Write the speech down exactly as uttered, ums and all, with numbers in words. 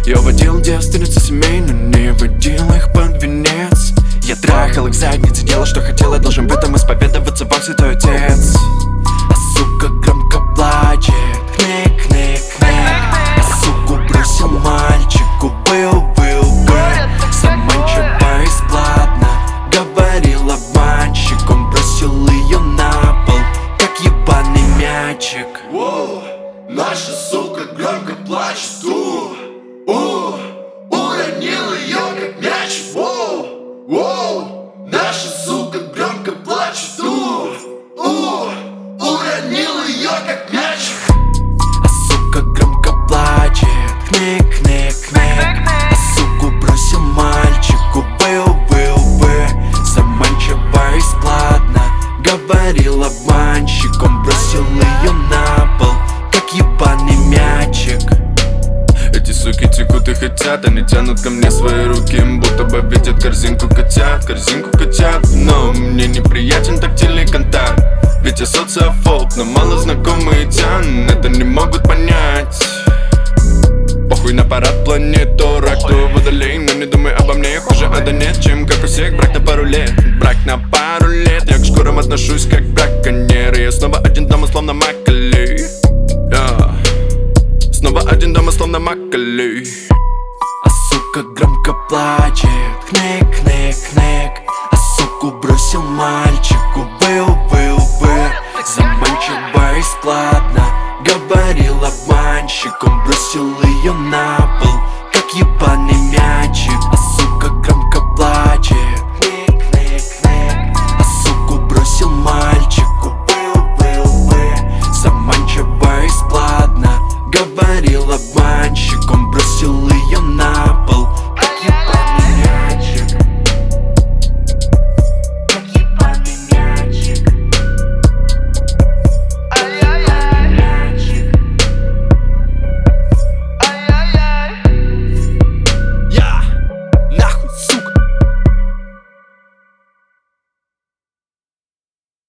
Я водил девственниц семей, но не водил их под венец. Я трахал их задницы, делал что хотел, я должен в этом исповедоваться вам, святой отец. А сука громко плачет, кнек, кнек, кнек. А суку бросил мальчику, был, был, был. Заманчиво бесплатно, говорил обманщик. Он бросил ее на пол, как ебаный мячик. Воу, наша сука громко плачет, у, у, уронил ее как мяч. Воу, воу, наша сука громко плачет, у, у, уронил ее как мяч. А сука громко плачет, кнек, кнек, кнек. А суку бросил мальчику, был, был, бы. Заманчиво бесплатно, говорил обманщик. Он бросил ее на пол, как ебаный мячик. Эти суки текут и хотят, они тянут ко мне свои руки, будто бы видят корзинку котят, корзинку котят. Но мне неприятен тактильный контакт, ведь я социофоб, но мало знакомые тян это не могут понять. Похуй на парад, планету, рак, то водолей, но не думай обо мне хуже ада нет, чем как у всех. Брак на пару лет, брак на пару лет. Я к шкурам отношусь как браконьер, я снова один дома, словно Макколей. yeah. Снова один дома, словно Макколей. А сука громко плачет, кнек, кнек, кнек. А суку бросил мальчик.